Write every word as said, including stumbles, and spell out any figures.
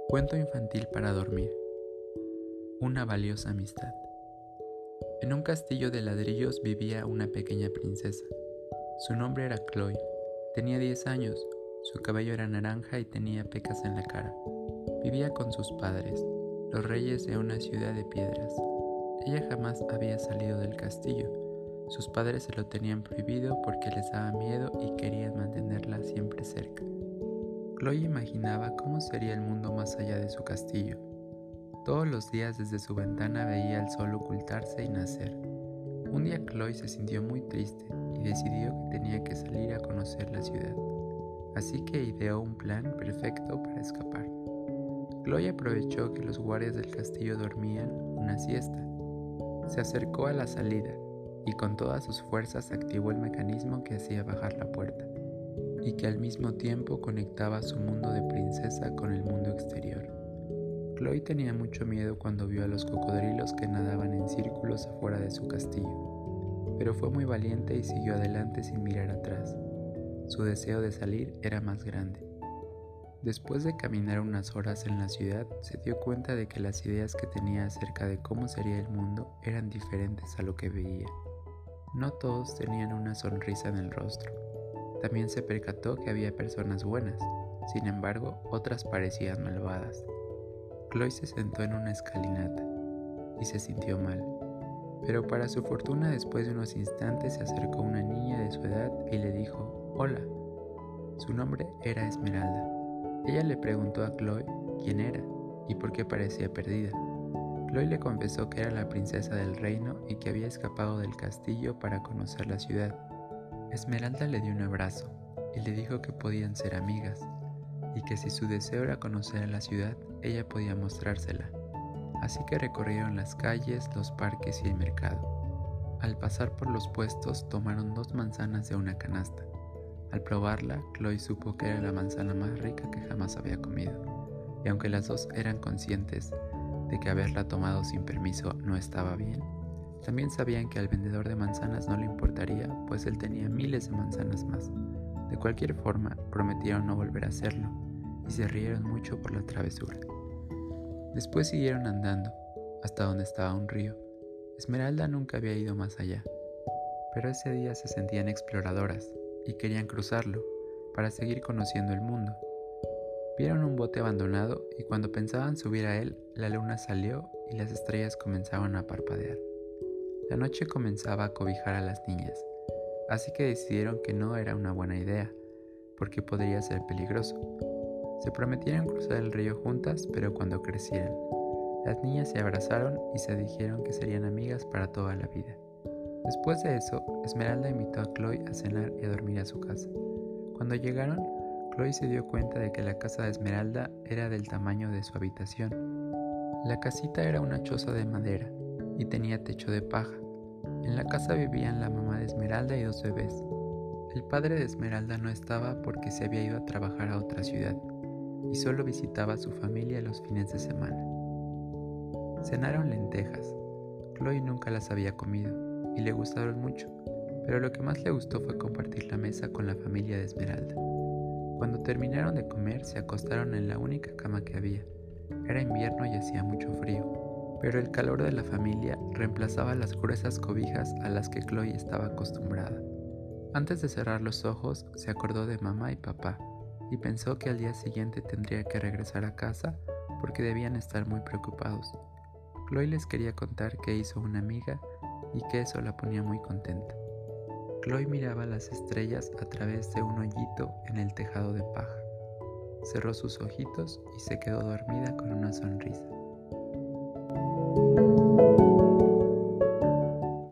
Cuento infantil para dormir. Una valiosa amistad. En un castillo de ladrillos vivía una pequeña princesa. Su nombre era Chloe. Tenía diez años, su cabello era naranja y tenía pecas en la cara. Vivía con sus padres, los reyes de una ciudad de piedras. Ella jamás había salido del castillo. Sus padres se lo tenían prohibido porque les daba miedo y querían mantenerla siempre cerca. Chloe imaginaba cómo sería el mundo más allá de su castillo. Todos los días desde su ventana veía el sol ocultarse y nacer. Un día Chloe se sintió muy triste y decidió que tenía que salir a conocer la ciudad. Así que ideó un plan perfecto para escapar. Chloe aprovechó que los guardias del castillo dormían una siesta. Se acercó a la salida y con todas sus fuerzas activó el mecanismo que hacía bajar la puerta y que al mismo tiempo conectaba su mundo de princesa con el mundo exterior. Chloe tenía mucho miedo cuando vio a los cocodrilos que nadaban en círculos afuera de su castillo, pero fue muy valiente y siguió adelante sin mirar atrás. Su deseo de salir era más grande. Después de caminar unas horas en la ciudad, se dio cuenta de que las ideas que tenía acerca de cómo sería el mundo eran diferentes a lo que veía. No todos tenían una sonrisa en el rostro. También se percató que había personas buenas, sin embargo, otras parecían malvadas. Chloe se sentó en una escalinata y se sintió mal, pero para su fortuna después de unos instantes se acercó una niña de su edad y le dijo «Hola». Su nombre era Esmeralda. Ella le preguntó a Chloe quién era y por qué parecía perdida. Chloe le confesó que era la princesa del reino y que había escapado del castillo para conocer la ciudad. Esmeralda le dio un abrazo y le dijo que podían ser amigas y que si su deseo era conocer a la ciudad, ella podía mostrársela. Así que recorrieron las calles, los parques y el mercado. Al pasar por los puestos, tomaron dos manzanas de una canasta. Al probarla, Chloe supo que era la manzana más rica que jamás había comido, y aunque las dos eran conscientes de que haberla tomado sin permiso no estaba bien, también sabían que al vendedor de manzanas no le importaría, pues él tenía miles de manzanas más. De cualquier forma, prometieron no volver a hacerlo, y se rieron mucho por la travesura. Después siguieron andando, hasta donde estaba un río. Esmeralda nunca había ido más allá, pero ese día se sentían exploradoras, y querían cruzarlo, para seguir conociendo el mundo. Vieron un bote abandonado, y cuando pensaban subir a él, la luna salió y las estrellas comenzaban a parpadear. La noche comenzaba a cobijar a las niñas, así que decidieron que no era una buena idea, porque podría ser peligroso. Se prometieron cruzar el río juntas, pero cuando crecieran. Las niñas se abrazaron y se dijeron que serían amigas para toda la vida. Después de eso, Esmeralda invitó a Chloe a cenar y a dormir a su casa. Cuando llegaron, Chloe se dio cuenta de que la casa de Esmeralda era del tamaño de su habitación. La casita era una choza de madera y tenía techo de paja. En la casa vivían la mamá de Esmeralda y dos bebés. El padre de Esmeralda no estaba porque se había ido a trabajar a otra ciudad y solo visitaba a su familia los fines de semana. Cenaron lentejas. Chloe nunca las había comido y le gustaron mucho, pero lo que más le gustó fue compartir la mesa con la familia de Esmeralda. Cuando terminaron de comer, se acostaron en la única cama que había. Era invierno y hacía mucho frío, pero el calor de la familia reemplazaba las gruesas cobijas a las que Chloe estaba acostumbrada. Antes de cerrar los ojos, se acordó de mamá y papá y pensó que al día siguiente tendría que regresar a casa porque debían estar muy preocupados. Chloe les quería contar que hizo una amiga y que eso la ponía muy contenta. Chloe miraba las estrellas a través de un hoyito en el tejado de paja. Cerró sus ojitos y se quedó dormida con una sonrisa.